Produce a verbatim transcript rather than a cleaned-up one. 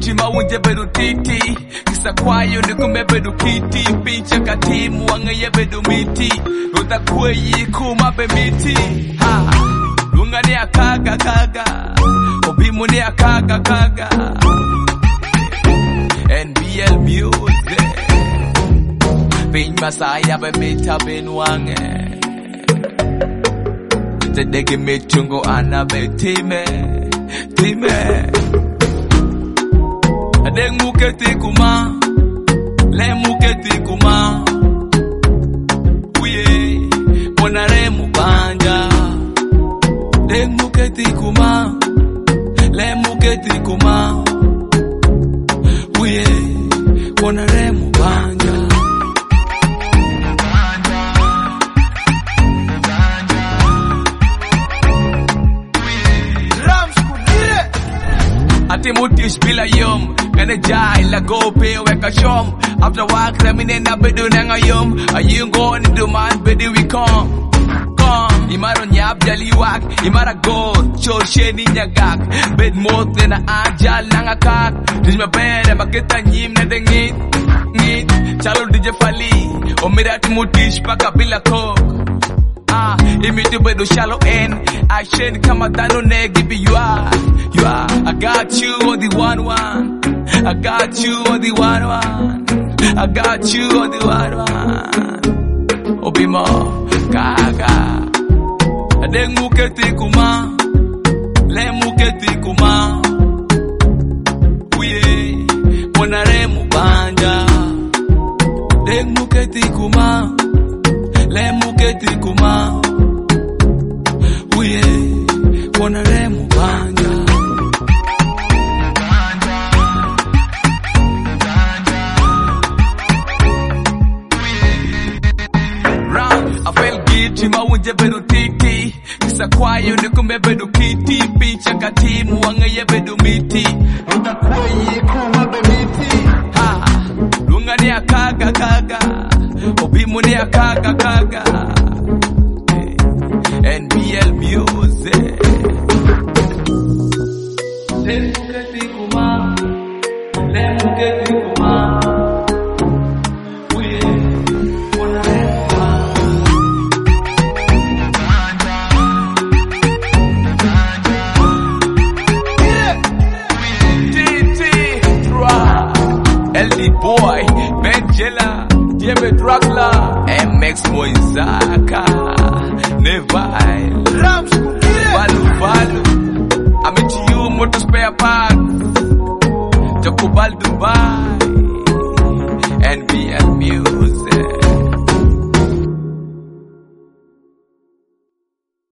giti mawunje bedu titi kisa kwayo nikume bedu kiti pincha katimu wangaye bedu miti Uta kweyi kuma be miti ha lunga ni akaga kaga obimu ni akaga kaga N B L music Pin masaya be mita ben wange Tedege mitungo ana be time Time Adeng muketi kuma Le muketi kuma Uye Monare mubanja Deng muketi kuma Le muketi kuma Uye Monare mubanja Ati mutish bila yum Gana jai la go pay weka shom After work remine na bedu nanga yum Ayun go ni duman bedu we come Come Imaro nyap jali wak Imara go Chor sheni nyagak Bed mot na ajal nanga kak Dish me bere makita nyim na dengit Ngit Chalo D J Fali Omira ati mutish paka bila coke Ah, imiti bedu shallow end I shane kama dano negi be you are You are I got you on the one one I got you on the one one I got you on the one one Obimo Gaga Adeng muketi kuma Le muketi kuma Uye Monare mubanja Adeng muketi kuma Le muketi kuma Uye Monare mubanja I feel giti mawunje bedu titi Kisa kwayo nikume bedu kiti Pincha katimu wangaye bedu miti Uta kweyi kuma be miti Ha Lunga ni akaga kaga Obimu ni akaga kaga N B L music Le muketi kuma Le muketi kuma L D Boy, Benjela, Diebe Dragla, M X Moizaka, Neville, Rams, Valu Valu, I met you, motor spare parts, Jacobal Dubai.